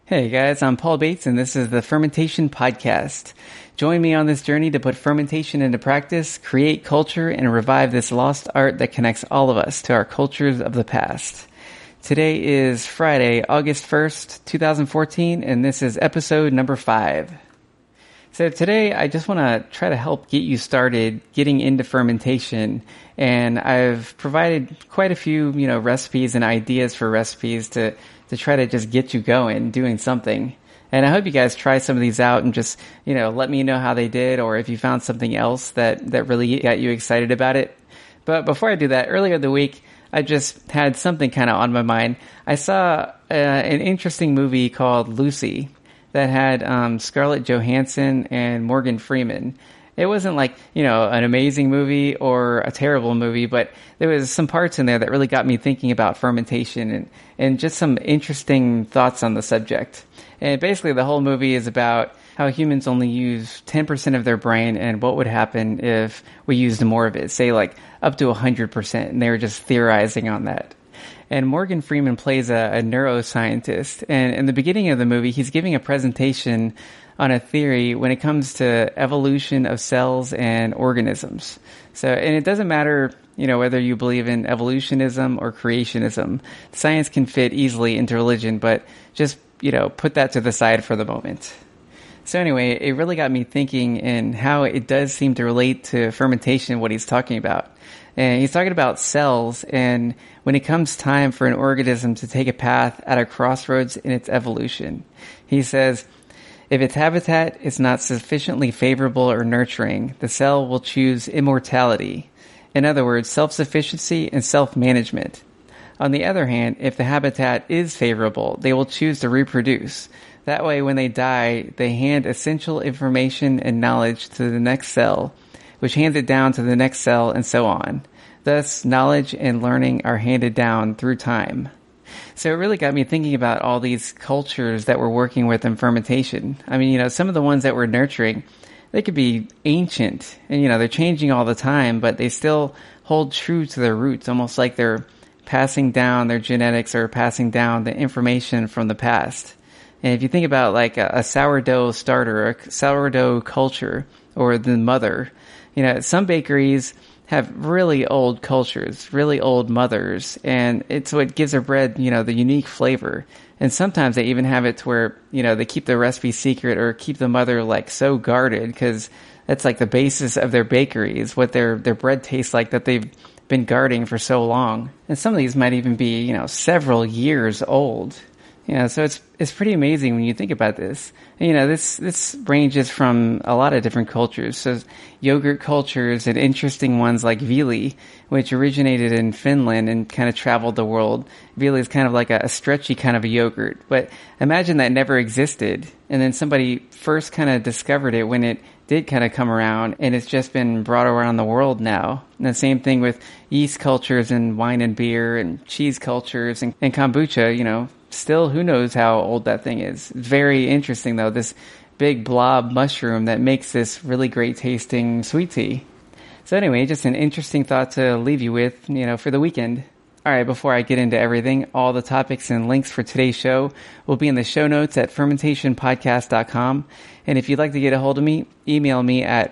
Hey guys, I'm Paul Bates and this is the Fermentation Podcast. Join me on this journey to put fermentation into practice, create culture, and revive this lost art that connects all of us to our cultures of the past. Today is Friday, August 1st, 2014, and this is episode number 5. So today I just want to try to help get you started getting into fermentation, and I've provided quite a few, recipes and ideas for recipes to try to just get you going, doing something. And I hope you guys try some of these out and just, let me know how they did, or if you found something else that really got you excited about it. But before I do that, earlier in the week, I just had something kind of on my mind. I saw an interesting movie called Lucy that had Scarlett Johansson and Morgan Freeman. It wasn't like, an amazing movie or a terrible movie, but there was some parts in there that really got me thinking about fermentation and just some interesting thoughts on the subject. And basically the whole movie is about how humans only use 10% of their brain and what would happen if we used more of it, say like up to 100%, and they were just theorizing on that. And Morgan Freeman plays a neuroscientist, and in the beginning of the movie, he's giving a presentation on a theory when it comes to evolution of cells and organisms. So, and it doesn't matter, whether you believe in evolutionism or creationism. Science can fit easily into religion, but just, put that to the side for the moment. So anyway, it really got me thinking in how it does seem to relate to fermentation, what he's talking about. And he's talking about cells, and when it comes time for an organism to take a path at a crossroads in its evolution, he says, if its habitat is not sufficiently favorable or nurturing, the cell will choose immortality. In other words, self-sufficiency and self-management. On the other hand, if the habitat is favorable, they will choose to reproduce. That way, when they die, they hand essential information and knowledge to the next cell, which hands it down to the next cell, and so on. Thus, knowledge and learning are handed down through time. So it really got me thinking about all these cultures that we're working with in fermentation. I mean, some of the ones that we're nurturing, they could be ancient, and, they're changing all the time, but they still hold true to their roots, almost like they're passing down their genetics or passing down the information from the past. And if you think about like a sourdough starter, a sourdough culture, or the mother, some bakeries have really old cultures, really old mothers, and it's what gives their bread, the unique flavor. And sometimes they even have it to where, they keep the recipe secret or keep the mother like so guarded, because that's like the basis of their bakery is what their bread tastes like that they've been guarding for so long. And some of these might even be, several years old. So it's pretty amazing when you think about this. And, this ranges from a lot of different cultures. So yogurt cultures and interesting ones like Viili, which originated in Finland and kind of traveled the world. Viili is kind of like a stretchy kind of a yogurt. But imagine that never existed. And then somebody first kind of discovered it when it did kind of come around, and it's just been brought around the world now. And the same thing with yeast cultures and wine and beer and cheese cultures and kombucha, still, who knows how old that thing is. It's very interesting, though, this big blob mushroom that makes this really great tasting sweet tea. So anyway, just an interesting thought to leave you with, for the weekend. All right, before I get into everything, all the topics and links for today's show will be in the show notes at fermentationpodcast.com. And if you'd like to get a hold of me, email me at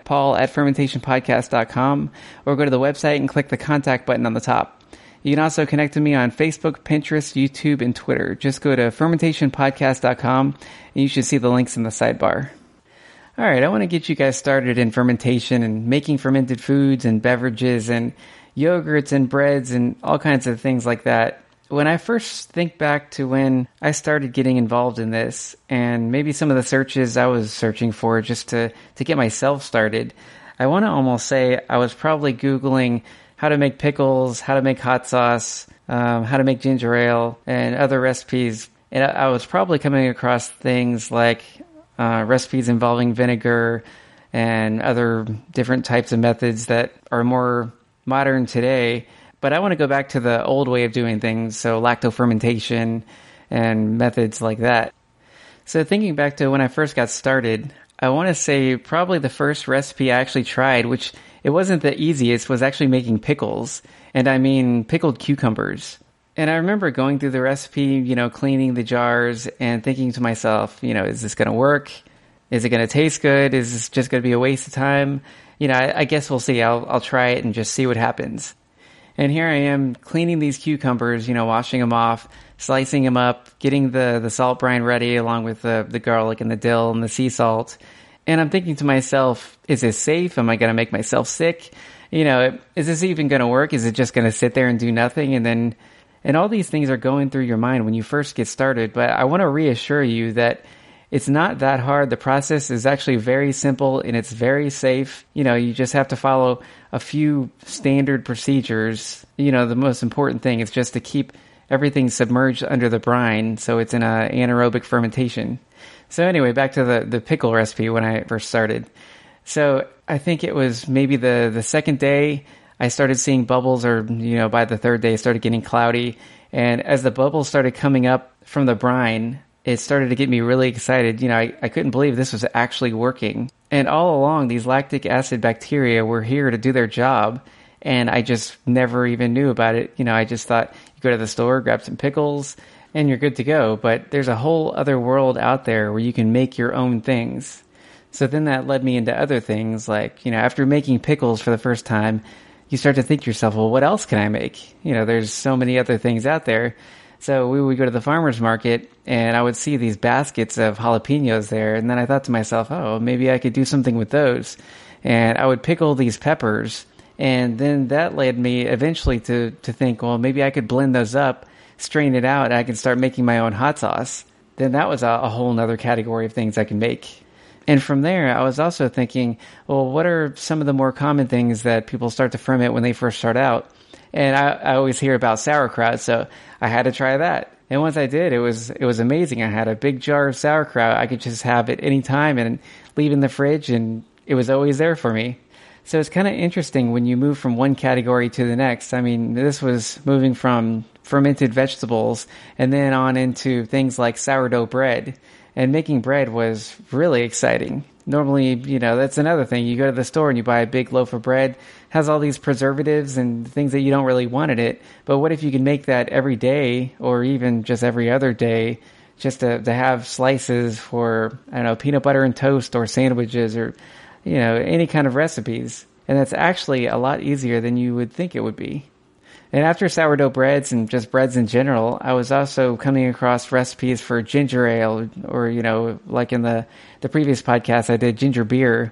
paul@fermentationpodcast.com, or go to the website and click the contact button on the top. You can also connect to me on Facebook, Pinterest, YouTube, and Twitter. Just go to fermentationpodcast.com, and you should see the links in the sidebar. All right, I want to get you guys started in fermentation and making fermented foods and beverages and yogurts and breads and all kinds of things like that. When I first think back to when I started getting involved in this, and maybe some of the searches I was searching for just to get myself started, I want to almost say I was probably Googling how to make pickles, how to make hot sauce, how to make ginger ale, and other recipes. And I was probably coming across things like recipes involving vinegar and other different types of methods that are more modern today. But I want to go back to the old way of doing things, so lactofermentation and methods like that. So thinking back to when I first got started, I want to say probably the first recipe I actually tried, which it wasn't the easiest, was actually making pickles. And I mean pickled cucumbers. And I remember going through the recipe, cleaning the jars and thinking to myself, is this going to work? Is it going to taste good? Is this just going to be a waste of time? I guess we'll see. I'll try it and just see what happens. And here I am cleaning these cucumbers, washing them off, slicing them up, getting the salt brine ready along with the garlic and the dill and the sea salt. And I'm thinking to myself, is this safe? Am I going to make myself sick? Is this even going to work? Is it just going to sit there and do nothing? And all these things are going through your mind when you first get started. But I want to reassure you that it's not that hard. The process is actually very simple and it's very safe. You just have to follow a few standard procedures. The most important thing is just to keep everything submerged under the brine so it's in an anaerobic fermentation. So anyway, back to the pickle recipe when I first started. So I think it was maybe the second day I started seeing bubbles, or by the third day it started getting cloudy. And as the bubbles started coming up from the brine, it started to get me really excited. I couldn't believe this was actually working. And all along, these lactic acid bacteria were here to do their job, and I just never even knew about it. I just thought you go to the store, grab some pickles, and you're good to go. But there's a whole other world out there where you can make your own things. So then that led me into other things, like, after making pickles for the first time, you start to think to yourself, well, what else can I make? There's so many other things out there. So we would go to the farmer's market and I would see these baskets of jalapenos there. And then I thought to myself, oh, maybe I could do something with those. And I would pickle these peppers. And then that led me eventually to think, well, maybe I could blend those up, strain it out, and I could start making my own hot sauce. Then that was a whole nother category of things I can make. And from there, I was also thinking, well, what are some of the more common things that people start to ferment when they first start out? And I always hear about sauerkraut, so I had to try that. And once I did, it was amazing. I had a big jar of sauerkraut. I could just have it any time and leave in the fridge, and it was always there for me. So it's kind of interesting when you move from one category to the next. I mean, this was moving from fermented vegetables and then on into things like sourdough bread. And making bread was really exciting. Normally, that's another thing. You go to the store and you buy a big loaf of bread, has all these preservatives and things that you don't really want in it. But what if you can make that every day or even just every other day, just to have slices for, peanut butter and toast or sandwiches or, any kind of recipes. And that's actually a lot easier than you would think it would be. And after sourdough breads and just breads in general, I was also coming across recipes for ginger ale, or, like in the previous podcast, I did ginger beer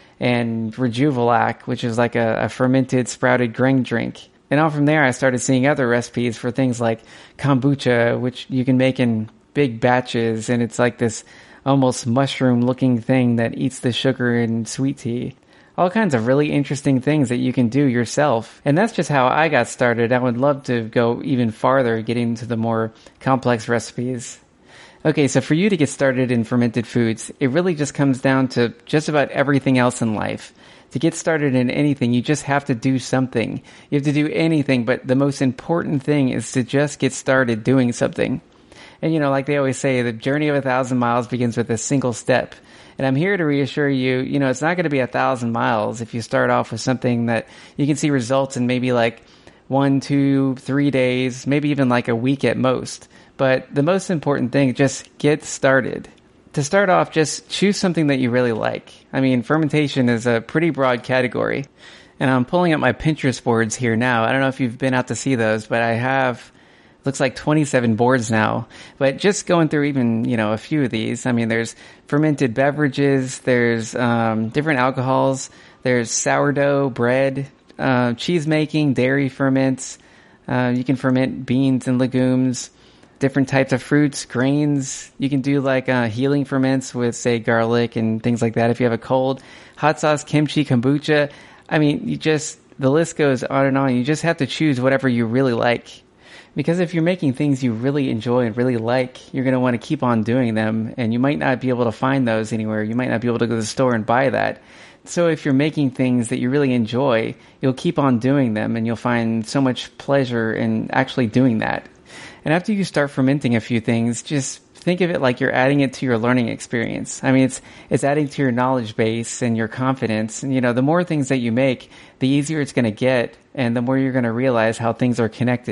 and Rejuvelac, which is like a fermented sprouted grain drink. And on from there, I started seeing other recipes for things like kombucha, which you can make in big batches. And it's like this almost mushroom looking thing that eats the sugar in sweet tea. All kinds of really interesting things that you can do yourself. And that's just how I got started. I would love to go even farther, getting into the more complex recipes. Okay, so for you to get started in fermented foods, it really just comes down to just about everything else in life. To get started in anything, you just have to do something. You have to do anything, but the most important thing is to just get started doing something. And like they always say, the journey of 1,000 miles begins with a single step. And I'm here to reassure you, it's not going to be 1,000 miles if you start off with something that you can see results in maybe like 1, 2, 3 days, maybe even like a week at most. But the most important thing, just get started. To start off, just choose something that you really like. I mean, fermentation is a pretty broad category. And I'm pulling up my Pinterest boards here now. I don't know if you've been out to see those, but I have, looks like 27 boards now. But just going through even, a few of these, I mean, there's fermented beverages, there's different alcohols, there's sourdough bread, cheese making, dairy ferments. You can ferment beans and legumes, different types of fruits, grains. You can do like healing ferments with, say, garlic and things like that if you have a cold. Hot sauce, kimchi, kombucha. I mean, the list goes on and on. You just have to choose whatever you really like. Because if you're making things you really enjoy and really like, you're going to want to keep on doing them, and you might not be able to find those anywhere. You might not be able to go to the store and buy that. So if you're making things that you really enjoy, you'll keep on doing them, and you'll find so much pleasure in actually doing that. And after you start fermenting a few things, just think of it like you're adding it to your learning experience. I mean, it's adding to your knowledge base and your confidence. And, the more things that you make, the easier it's going to get, and the more you're going to realize how things are connected.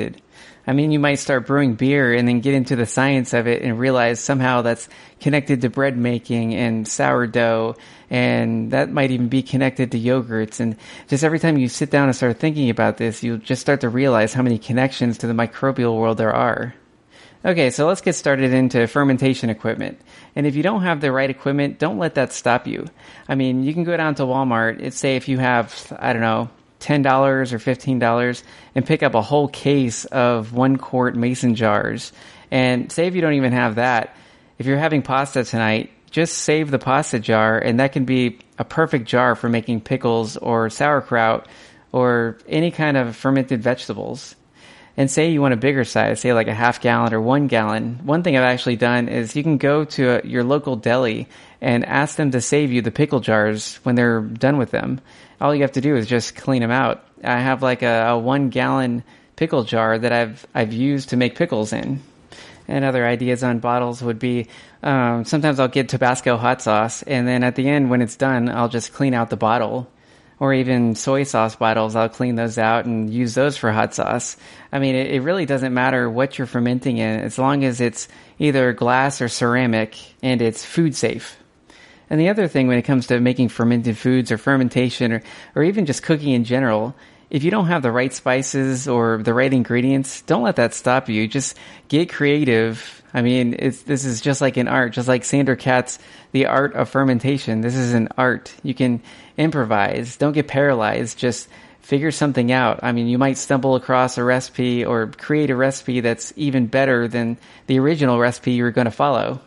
I mean, you might start brewing beer and then get into the science of it and realize somehow that's connected to bread making and sourdough, and that might even be connected to yogurts. And just every time you sit down and start thinking about this, you'll just start to realize how many connections to the microbial world there are. Okay, so let's get started into fermentation equipment. And if you don't have the right equipment, don't let that stop you. I mean, you can go down to Walmart and say if you have, I don't know, $10 or $15 and pick up a whole case of 1 quart mason jars. And say if you don't even have that, if you're having pasta tonight, just save the pasta jar, and that can be a perfect jar for making pickles or sauerkraut or any kind of fermented vegetables. And say you want a bigger size, say like a half gallon or 1 gallon. One thing I've actually done is you can go to your local deli and ask them to save you the pickle jars when they're done with them. All you have to do is just clean them out. I have like a 1 gallon pickle jar that I've used to make pickles in. And other ideas on bottles would be, sometimes I'll get Tabasco hot sauce, and then at the end when it's done, I'll just clean out the bottle. Or even soy sauce bottles, I'll clean those out and use those for hot sauce. I mean, it really doesn't matter what you're fermenting in, as long as it's either glass or ceramic and it's food safe. And the other thing when it comes to making fermented foods or fermentation or even just cooking in general, if you don't have the right spices or the right ingredients, don't let that stop you. Just get creative. I mean, this is just like an art, just like Sandor Katz, The Art of Fermentation. This is an art. You can improvise. Don't get paralyzed. Just figure something out. I mean, you might stumble across a recipe or create a recipe that's even better than the original recipe you were going to follow.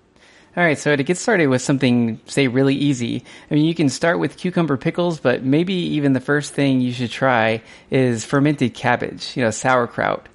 All right, so to get started with something, say, really easy, I mean, you can start with cucumber pickles, but maybe even the first thing you should try is fermented cabbage, sauerkraut.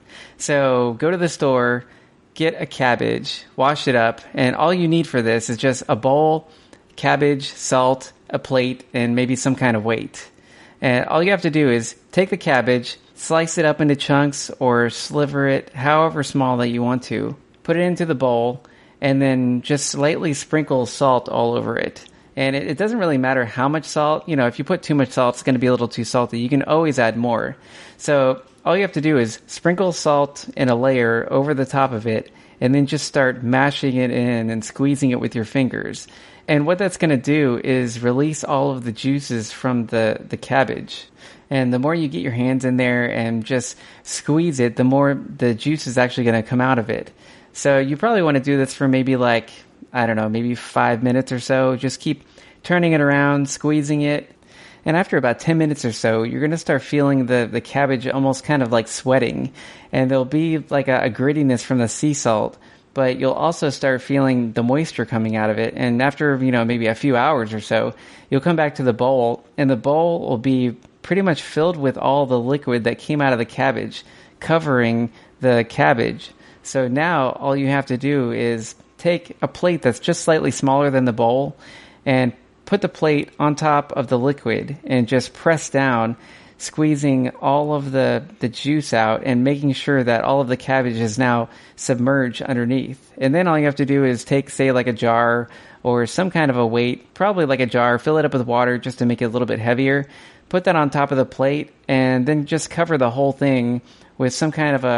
So go to the store, get a cabbage, wash it up, and all you need for this is just a bowl, cabbage, salt, a plate, and maybe some kind of weight. And all you have to do is take the cabbage, slice it up into chunks or sliver it however small that you want to, put it into the bowl, and then just slightly sprinkle salt all over it. And it doesn't really matter how much salt. If you put too much salt, it's going to be a little too salty. You can always add more. So all you have to do is sprinkle salt in a layer over the top of it, and then just start mashing it in and squeezing it with your fingers. And what that's going to do is release all of the juices from the cabbage. And the more you get your hands in there and just squeeze it, the more the juice is actually going to come out of it. So you probably want to do this for maybe maybe 5 minutes or so. Just keep turning it around, squeezing it. And after about 10 minutes or so, you're going to start feeling the cabbage almost kind of like sweating. And there'll be like a grittiness from the sea salt. But you'll also start feeling the moisture coming out of it. And after, maybe a few hours or so, you'll come back to the bowl. And the bowl will be pretty much filled with all the liquid that came out of the cabbage, covering the cabbage. So now all you have to do is take a plate that's just slightly smaller than the bowl and put the plate on top of the liquid and just press down, squeezing all of the juice out and making sure that all of the cabbage is now submerged underneath. And then all you have to do is take, say, like a jar or some kind of a weight, probably like a jar, fill it up with water just to make it a little bit heavier, put that on top of the plate, and then just cover the whole thing with some kind of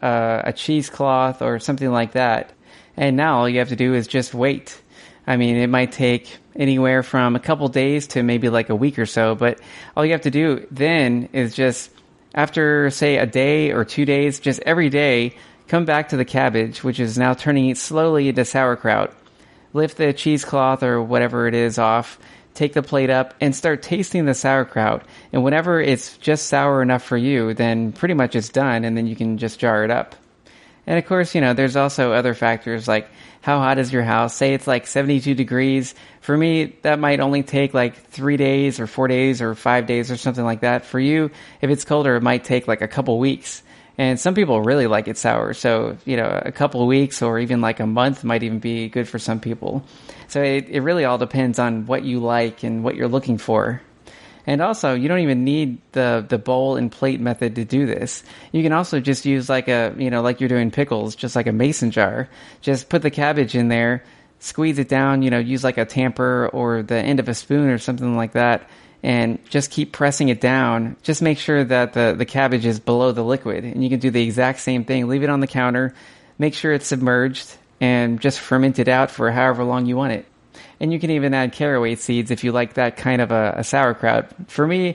a cheesecloth or something like that. And now all you have to do is just wait. I mean, it might take anywhere from a couple days to maybe like a week or so, but all you have to do then is just, after, say, a day or 2 days, just every day, come back to the cabbage, which is now turning slowly into sauerkraut. Lift the cheesecloth or whatever it is off, take the plate up, and start tasting the sauerkraut. And whenever it's just sour enough for you, then pretty much it's done, and then you can just jar it up. And of course, there's also other factors like how hot is your house? Say it's like 72 degrees. For me, that might only take like 3 days or 4 days or 5 days or something like that. For you, if it's colder, it might take like a couple weeks. And some people really like it sour. So, a couple of weeks or even like a month might even be good for some people. So it really all depends on what you like and what you're looking for. And also, you don't even need the bowl and plate method to do this. You can also just use like like you're doing pickles, just like a mason jar. Just put the cabbage in there, squeeze it down, use like a tamper or the end of a spoon or something like that, and just keep pressing it down. Just make sure that the cabbage is below the liquid. And you can do the exact same thing. Leave it on the counter, make sure it's submerged, and just ferment it out for however long you want it. And you can even add caraway seeds if you like that kind of a sauerkraut. For me,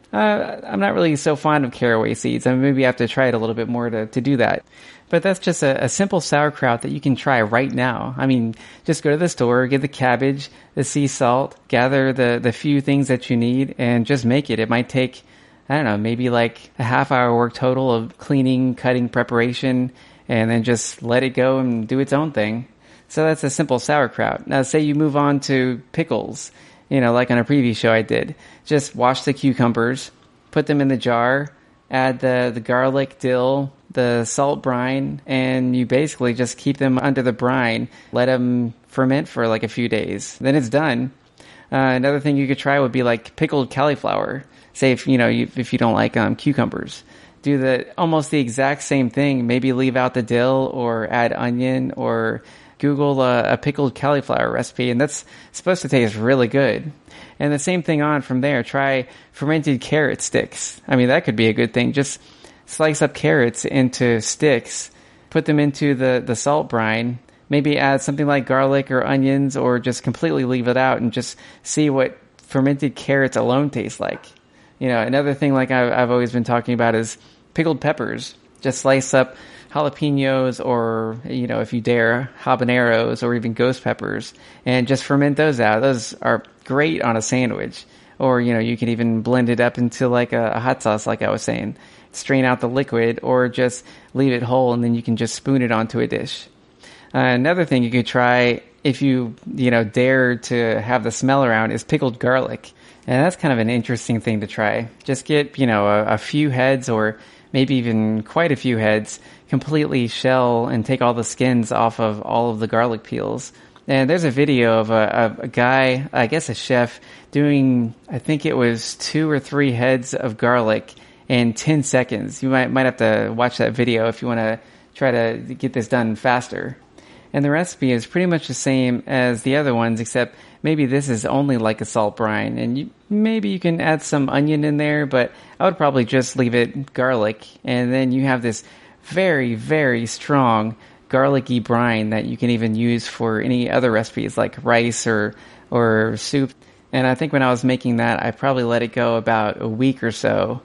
I'm not really so fond of caraway seeds. I mean, maybe I have to try it a little bit more to do that. But that's just a simple sauerkraut that you can try right now. I mean, just go to the store, get the cabbage, the sea salt, gather the few things that you need, and just make it. It might take, I don't know, maybe like a half-hour work total of cleaning, cutting, preparation, and then just let it go and do its own thing. So that's a simple sauerkraut. Now, say you move on to pickles, like on a previous show I did. Just wash the cucumbers, put them in the jar, add the garlic, dill, the salt brine, and you basically just keep them under the brine. Let them ferment for like a few days. Then it's done. Another thing you could try would be like pickled cauliflower. Say if you don't like cucumbers. Do almost the exact same thing. Maybe leave out the dill or add onion, or Google a pickled cauliflower recipe, and that's supposed to taste really good. And the same thing on from there. Try fermented carrot sticks. I mean, that could be a good thing. Just slice up carrots into sticks, put them into the salt brine, maybe add something like garlic or onions, or just completely leave it out and just see what fermented carrots alone taste like. Another thing like I've always been talking about is pickled peppers. Just slice up jalapenos, or, if you dare, habaneros, or even ghost peppers, and just ferment those out. Those are great on a sandwich. Or, you can even blend it up into like a hot sauce, like I was saying. Strain out the liquid, or just leave it whole, and then you can just spoon it onto a dish. Another thing you could try, if you dare to have the smell around, is pickled garlic. And that's kind of an interesting thing to try. Just get, a few heads, or maybe even quite a few heads, completely shell and take all the skins off of all of the garlic peels. And there's a video of a guy, I guess a chef, doing, I think it was 2 or 3 heads of garlic in 10 seconds. You might have to watch that video if you want to try to get this done faster. And the recipe is pretty much the same as the other ones, except maybe this is only like a salt brine. And maybe you can add some onion in there, but I would probably just leave it garlic. And then you have this very, very strong garlicky brine that you can even use for any other recipes like rice or soup. And I think when I was making that, I probably let it go about a week or so.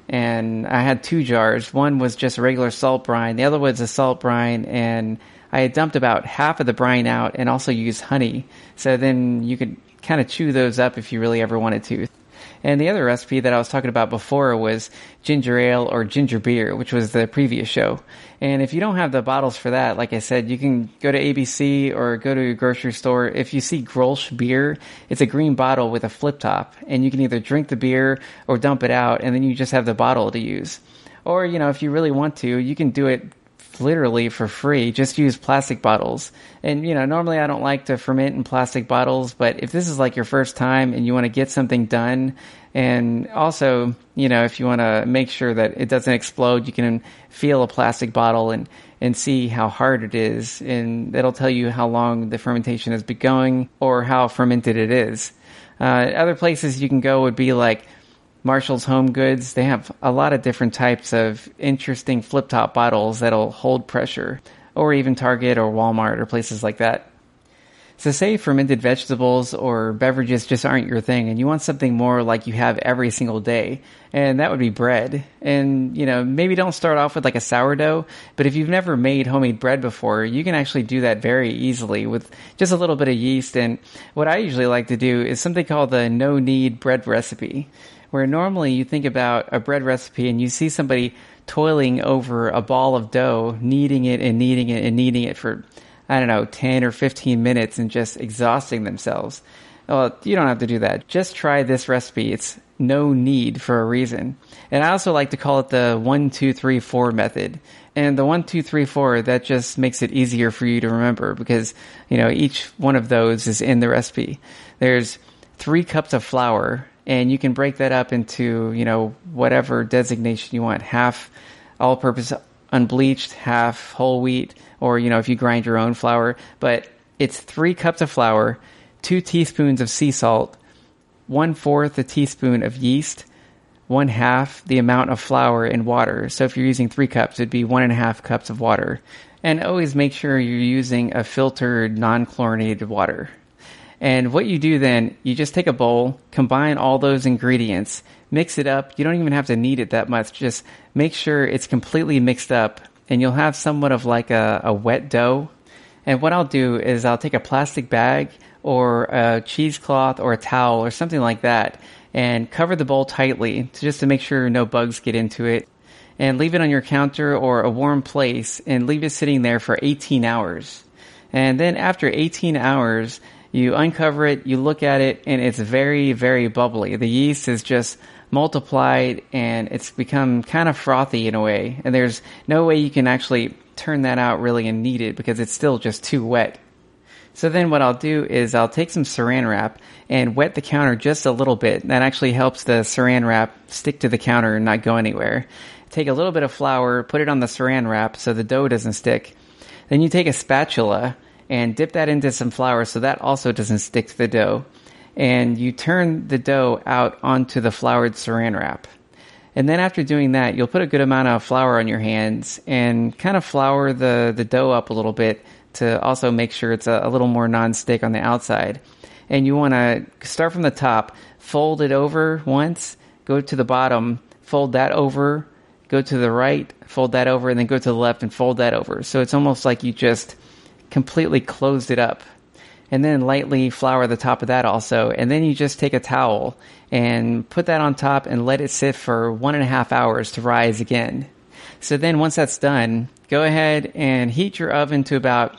And I had 2 jars. One was just a regular salt brine. The other was a salt brine, and I had dumped about half of the brine out and also used honey. So then you could kind of chew those up if you really ever wanted to. And the other recipe that I was talking about before was ginger ale or ginger beer, which was the previous show. And if you don't have the bottles for that, like I said, you can go to ABC or go to a grocery store. If you see Grolsch beer, it's a green bottle with a flip top. And you can either drink the beer or dump it out, and then you just have the bottle to use. Or, if you really want to, you can do it literally for free. Just use plastic bottles. And normally I don't like to ferment in plastic bottles, but if this is like your first time and you want to get something done, and also if you want to make sure that it doesn't explode, you can feel a plastic bottle and see how hard it is, and that'll tell you how long the fermentation has been going or how fermented it is. Other places you can go would be like Marshall's Home Goods. They have a lot of different types of interesting flip-top bottles that'll hold pressure, or even Target or Walmart or places like that. So say fermented vegetables or beverages just aren't your thing, and you want something more like you have every single day, and that would be bread. And, maybe don't start off with like a sourdough, but if you've never made homemade bread before, you can actually do that very easily with just a little bit of yeast. And what I usually like to do is something called the no-knead bread recipe, where normally you think about a bread recipe and you see somebody toiling over a ball of dough, kneading it and kneading it and kneading it for, 10 or 15 minutes and just exhausting themselves. Well, you don't have to do that. Just try this recipe. It's no knead for a reason. And I also like to call it the 1, 2, 3, 4 method. And the 1, 2, 3, 4, that just makes it easier for you to remember because, each one of those is in the recipe. There's 3 cups of flour, and you can break that up into, whatever designation you want. Half all-purpose unbleached, half whole wheat, or, if you grind your own flour. But it's 3 cups of flour, 2 teaspoons of sea salt, 1/4 a teaspoon of yeast, 1/2 the amount of flour in water. So if you're using 3 cups, it'd be 1.5 cups of water. And always make sure you're using a filtered, non-chlorinated water. And what you do then, you just take a bowl, combine all those ingredients, mix it up. You don't even have to knead it that much. Just make sure it's completely mixed up, and you'll have somewhat of like a wet dough. And what I'll do is I'll take a plastic bag or a cheesecloth or a towel or something like that and cover the bowl tightly just to make sure no bugs get into it. And leave it on your counter or a warm place and leave it sitting there for 18 hours. And then after 18 hours, you uncover it, you look at it, and it's very, very bubbly. The yeast is just multiplied and it's become kind of frothy in a way. And there's no way you can actually turn that out really and knead it because it's still just too wet. So then what I'll do is I'll take some saran wrap and wet the counter just a little bit. That actually helps the saran wrap stick to the counter and not go anywhere. Take a little bit of flour, put it on the saran wrap so the dough doesn't stick. Then you take a spatula and dip that into some flour so that also doesn't stick to the dough. And you turn the dough out onto the floured saran wrap. And then after doing that, you'll put a good amount of flour on your hands and kind of flour the dough up a little bit to also make sure it's a little more non-stick on the outside. And you want to start from the top, fold it over once, go to the bottom, fold that over, go to the right, fold that over, and then go to the left and fold that over. So it's almost like you just completely closed it up. And then lightly flour the top of that also. And then you just take a towel and put that on top and let it sit for 1.5 hours to rise again. So then once that's done, go ahead and heat your oven to about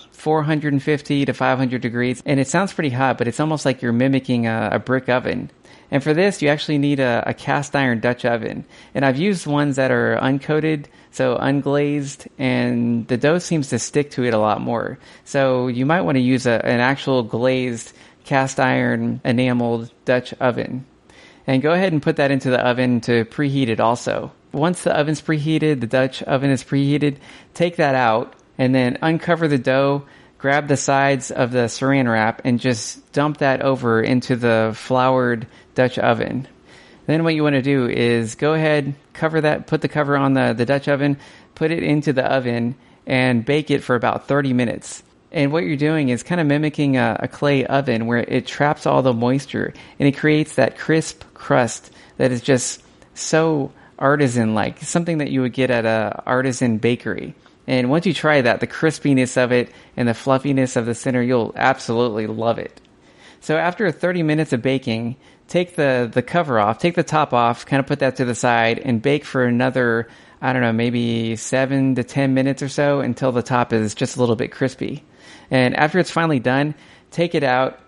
450 to 500 degrees. And it sounds pretty hot, but it's almost like you're mimicking a brick oven. And for this, you actually need a cast iron Dutch oven. And I've used ones that are uncoated, so unglazed, and the dough seems to stick to it a lot more. So you might want to use an actual glazed cast iron enameled Dutch oven. And go ahead and put that into the oven to preheat it also. Once the oven's preheated, the Dutch oven is preheated, take that out and then uncover the dough, grab the sides of the saran wrap and just dump that over into the floured Dutch oven. Then what you want to do is go ahead, cover that, put the cover on the Dutch oven, put it into the oven and bake it for about 30 minutes. And what you're doing is kind of mimicking a clay oven where it traps all the moisture and it creates that crisp crust that is just so artisan-like, something that you would get at a artisan bakery. And once you try that, the crispiness of it and the fluffiness of the center, you'll absolutely love it. So after 30 minutes of baking, take the cover off, take the top off, kind of put that to the side and bake for another, I don't know, maybe 7 to 10 minutes or so until the top is just a little bit crispy. And after it's finally done, take it out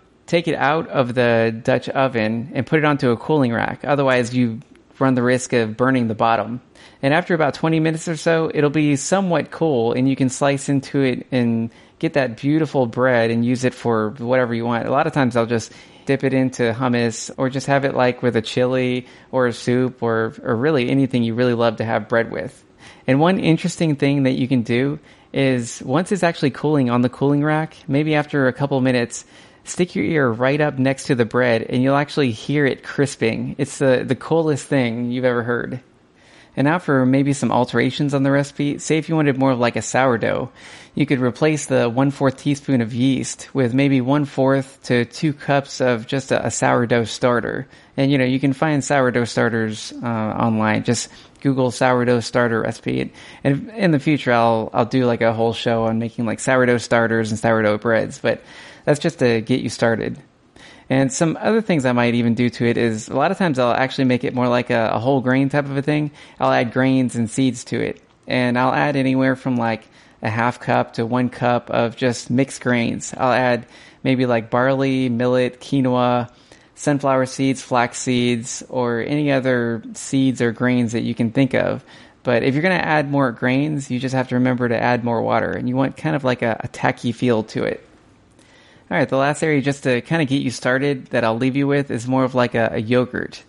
of the Dutch oven and put it onto a cooling rack. Otherwise, you run the risk of burning the bottom. And after about 20 minutes or so, it'll be somewhat cool and you can slice into it and get that beautiful bread and use it for whatever you want. A lot of times I'll just dip it into hummus or just have it like with a chili or a soup or really anything you really love to have bread with. And one interesting thing that you can do is once it's actually cooling on the cooling rack, maybe after a couple minutes, stick your ear right up next to the bread and you'll actually hear it crisping. It's the coolest thing you've ever heard. And now for maybe some alterations on the recipe, say if you wanted more of like a sourdough, you could replace the 1/4 teaspoon of yeast with maybe 1/4 to 2 cups of just a sourdough starter. And you can find sourdough starters online. Just Google sourdough starter recipe. And in the future, I'll do like a whole show on making like sourdough starters and sourdough breads. But that's just to get you started. And some other things I might even do to it is a lot of times I'll actually make it more like a whole grain type of a thing. I'll add grains and seeds to it. And I'll add anywhere from like a 1/2 cup to 1 cup of just mixed grains. I'll add maybe like barley, millet, quinoa, sunflower seeds, flax seeds, or any other seeds or grains that you can think of. But if you're going to add more grains, you just have to remember to add more water. And you want kind of like a tacky feel to it. All right, the last area just to kind of get you started that I'll leave you with is more of like a yogurt.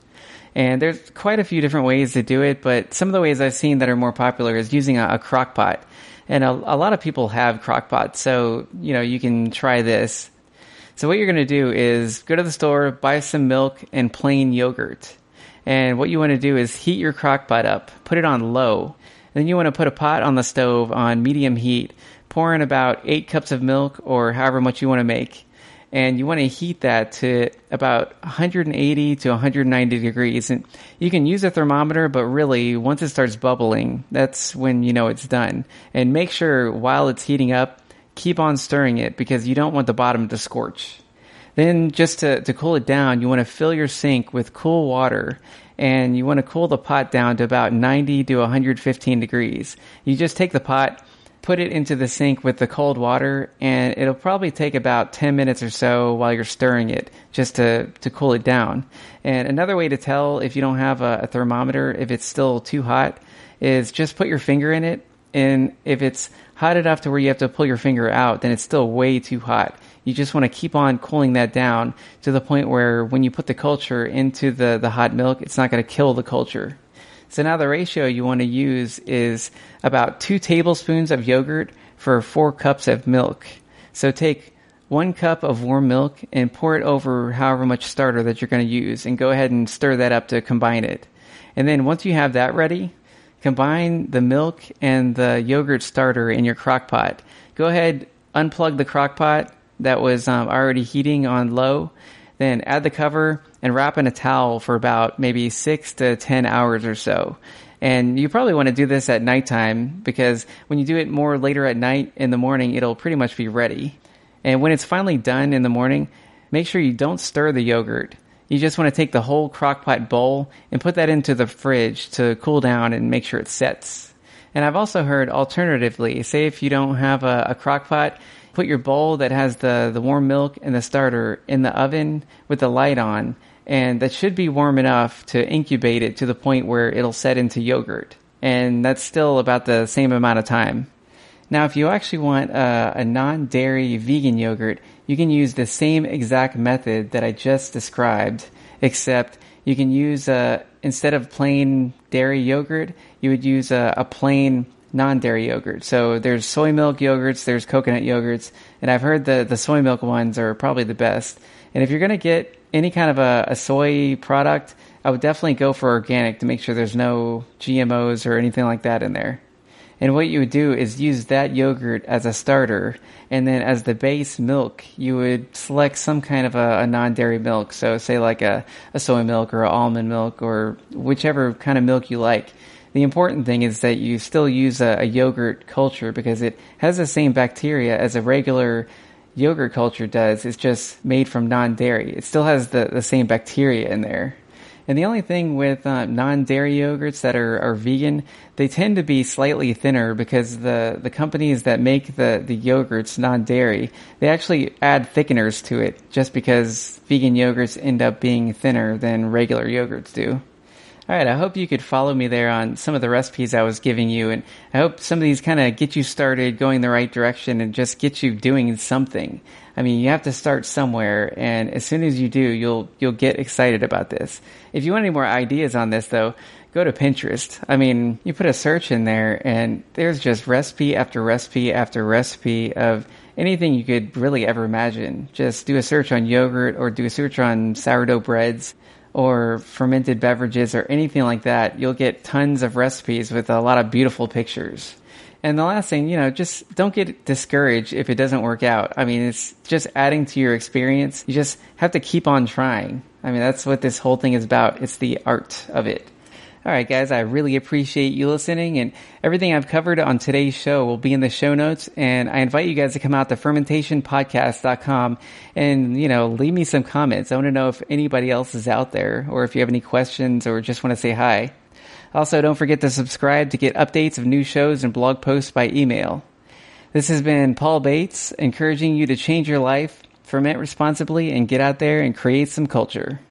And there's quite a few different ways to do it, but some of the ways I've seen that are more popular is using a crock pot. And a lot of people have crock pots, so, you can try this. So what you're going to do is go to the store, buy some milk and plain yogurt. And what you want to do is heat your crock pot up, put it on low. Then you want to put a pot on the stove on medium heat, pour in about 8 cups of milk or however much you want to make. And you want to heat that to about 180 to 190 degrees. And you can use a thermometer, but really, once it starts bubbling, that's when you know it's done. And make sure while it's heating up, keep on stirring it because you don't want the bottom to scorch. Then just to cool it down, you want to fill your sink with cool water. And you want to cool the pot down to about 90 to 115 degrees. You just take the pot, put it into the sink with the cold water, and it'll probably take about 10 minutes or so while you're stirring it just to cool it down. And another way to tell if you don't have a thermometer, if it's still too hot, is just put your finger in it. And if it's hot enough to where you have to pull your finger out, then it's still way too hot. You just want to keep on cooling that down to the point where when you put the culture into the hot milk, it's not going to kill the culture. So now the ratio you want to use is about 2 tablespoons of yogurt for 4 cups of milk. So take 1 cup of warm milk and pour it over however much starter that you're going to use and go ahead and stir that up to combine it. And then once you have that ready, combine the milk and the yogurt starter in your crock pot. Go ahead, unplug the crock pot that was already heating on low. Then add the cover and wrap in a towel for about maybe 6 to 10 hours or so. And you probably want to do this at nighttime because when you do it more later at night, in the morning, it'll pretty much be ready. And when it's finally done in the morning, make sure you don't stir the yogurt. You just want to take the whole crockpot bowl and put that into the fridge to cool down and make sure it sets. And I've also heard alternatively, say if you don't have a crockpot, put your bowl that has the warm milk and the starter in the oven with the light on, and that should be warm enough to incubate it to the point where it'll set into yogurt. And that's still about the same amount of time. Now, if you actually want a non-dairy vegan yogurt, you can use the same exact method that I just described, except you can use, instead of plain dairy yogurt, you would use a plain non-dairy yogurt. So there's soy milk yogurts, there's coconut yogurts, and I've heard the soy milk ones are probably the best. And if you're going to get any kind of a soy product, I would definitely go for organic to make sure there's no GMOs or anything like that in there. And what you would do is use that yogurt as a starter, and then as the base milk, you would select some kind of a non-dairy milk. So say like a soy milk or almond milk or whichever kind of milk you like. The important thing is that you still use a yogurt culture because it has the same bacteria as a regular yogurt culture does. It's just made from non-dairy. It still has the same bacteria in there. And the only thing with non-dairy yogurts that are vegan, they tend to be slightly thinner because the companies that make the yogurts non-dairy, they actually add thickeners to it just because vegan yogurts end up being thinner than regular yogurts do. All right, I hope you could follow me there on some of the recipes I was giving you, and I hope some of these kind of get you started going the right direction and just get you doing something. I mean, you have to start somewhere, and as soon as you do, you'll get excited about this. If you want any more ideas on this, though, go to Pinterest. I mean, you put a search in there, and there's just recipe after recipe after recipe of anything you could really ever imagine. Just do a search on yogurt or do a search on sourdough breads or fermented beverages or anything like that. You'll get tons of recipes with a lot of beautiful pictures. And the last thing, just don't get discouraged if it doesn't work out. I mean, it's just adding to your experience. You just have to keep on trying. I mean, that's what this whole thing is about. It's the art of it. All right, guys, I really appreciate you listening, and everything I've covered on today's show will be in the show notes, and I invite you guys to come out to fermentationpodcast.com and, leave me some comments. I want to know if anybody else is out there, or if you have any questions or just want to say hi. Also, don't forget to subscribe to get updates of new shows and blog posts by email. This has been Paul Bates, encouraging you to change your life, ferment responsibly, and get out there and create some culture.